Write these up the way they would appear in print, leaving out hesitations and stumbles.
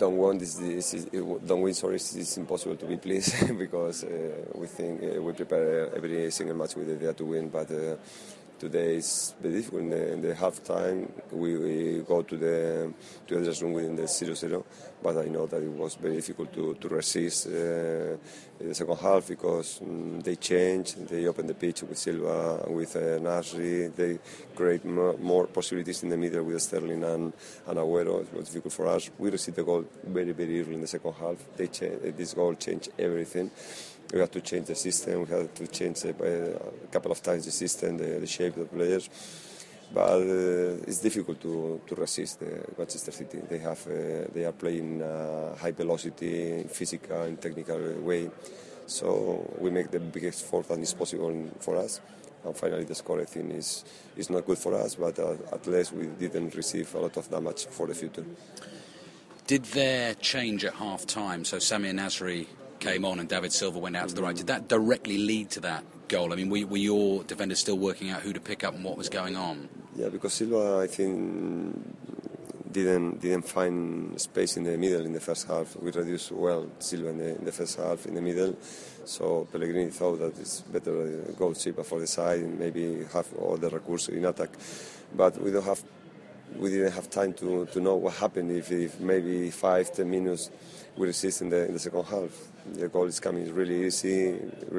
don't want don't win. Sorry, it's impossible to be pleased because we think we prepare every single match with the idea to win, but. Today is very difficult. In the half time, we go to the dressing room within the 0-0, but I know that it was very difficult to resist the second half because they changed, they opened the pitch with Silva and with Nasri, they create more possibilities in the middle with Sterling and Agüero. It was difficult for us. We received the goal very, very early in the second half. This goal changed everything. We had to change the system. We had to change a couple of times the system, the shape of the players. But it's difficult to resist Manchester City. They are playing high velocity, physical and technical way. So we make the biggest effort that is possible for us. And finally, the score, I think, is not good for us. But at least we didn't receive a lot of damage for the future. Did there change at half time? So Samir Nasri came on and David Silva went out to the right. Did that directly lead to that goal? I mean, were your defenders still working out who to pick up and what was going on? Yeah, because Silva, I think, didn't find space in the middle in the first half. We reduced well Silva in the first half in the middle. So Pellegrini thought that it's better go Silva for the side and maybe have all the recursos in attack. But we didn't have time to know what happened if maybe 5-10 minutes we resist in the second half. The goal is coming really easy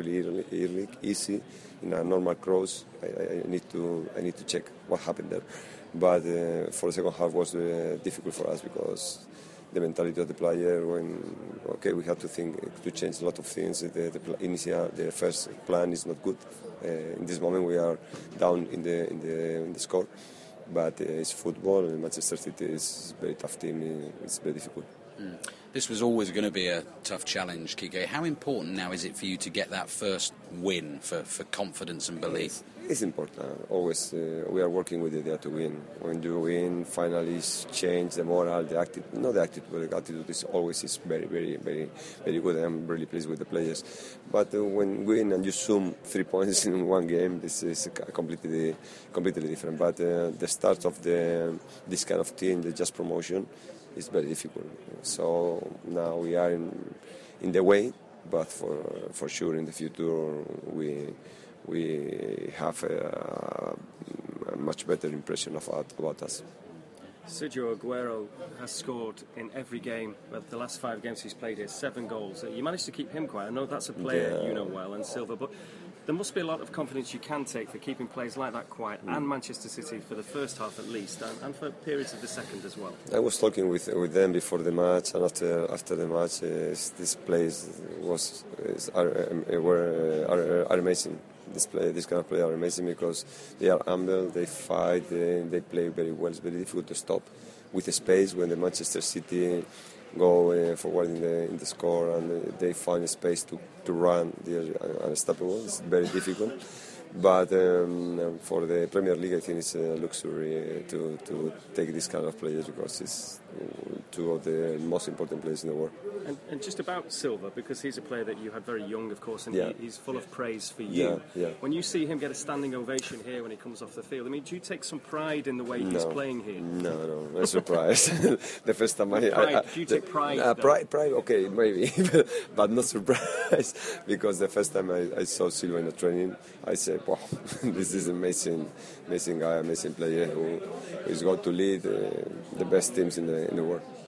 in a normal cross. I need to check what happened there. But for the second half was difficult for us because the mentality of the player we have to think to change a lot of things. The first plan is not good. In this moment we are down in the score. But it's football, and Manchester City is a very tough team. It's very difficult. This was always going to be a tough challenge, Quique. How important now is it for you to get that first win for confidence and belief? It's important. Always we are working with the idea to win. When you win, finally change the moral, the attitude. Not the attitude, but the attitude is always very, very, very, very good. I'm really pleased with the players. But when you win and you zoom 3 points in one game, this is completely different. But the start of this kind of team, the just promotion, is very difficult. So now we are in the way, but for sure in the future we have a much better impression about us. Sergio Agüero has scored in every game, the last 5 games he's played here, 7 goals. You managed to keep him quiet. I know that's a player you know well, and Silva, but there must be a lot of confidence you can take for keeping players like that quiet, and Manchester City for the first half at least, and for periods of the second as well. I was talking with them before the match, and after the match, this players are amazing. This kind of players are amazing because they are humble, they fight, they play very well. It's very difficult to stop with the space when the Manchester City go forward in the score and they find a space to run. They are unstoppable. It's very difficult. But for the Premier League, I think it's a luxury to take this kind of players because it's 2 of the most important players in the world. And just about Silva, because he's a player that you had very young, of course, and he's full of praise for you. Yeah. When you see him get a standing ovation here when he comes off the field, I mean, do you take some pride in the way he's playing here? No, no surprise. The first time do you take pride? Pride, okay, maybe, but not surprise, because the first time I saw Silva in the training, I said, wow, this is amazing guy, amazing player who is going to lead the best teams in the world.